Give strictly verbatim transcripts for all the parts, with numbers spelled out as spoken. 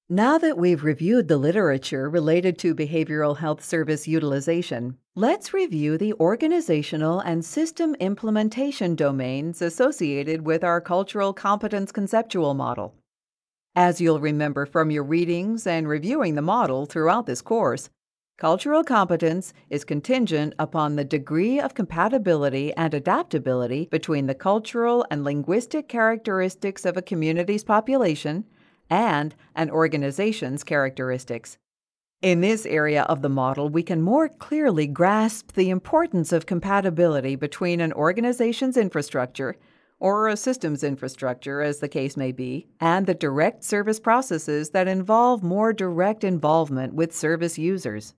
Now that we've reviewed the literature related to behavioral health service utilization, let's review the organizational and system implementation domains associated with our cultural competence conceptual model. As you'll remember from your readings and reviewing the model throughout this course, cultural competence is contingent upon the degree of compatibility and adaptability between the cultural and linguistic characteristics of a community's population and an organization's characteristics. In this area of the model, we can more clearly grasp the importance of compatibility between an organization's infrastructure, or a system's infrastructure, as the case may be, and the direct service processes that involve more direct involvement with service users.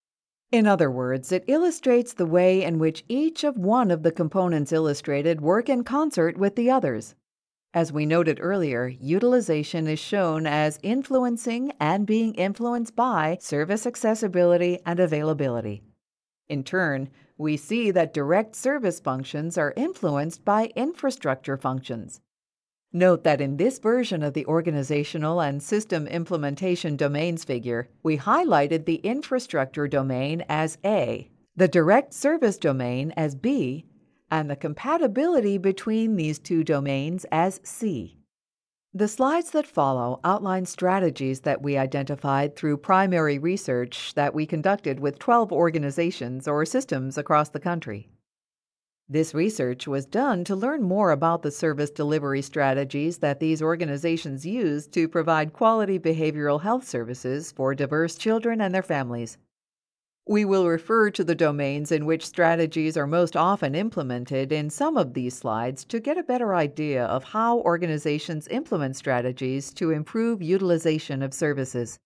In other words, it illustrates the way in which each of one of the components illustrated work in concert with the others. As we noted earlier, utilization is shown as influencing and being influenced by service accessibility and availability. In turn, we see that direct service functions are influenced by infrastructure functions. Note that in this version of the organizational and system implementation domains figure, we highlighted the infrastructure domain as A, the direct service domain as B, and the compatibility between these two domains as C. The slides that follow outline strategies that we identified through primary research that we conducted with twelve organizations or systems across the country. This research was done to learn more about the service delivery strategies that these organizations use to provide quality behavioral health services for diverse children and their families. We will refer to the domains in which strategies are most often implemented in some of these slides to get a better idea of how organizations implement strategies to improve utilization of services.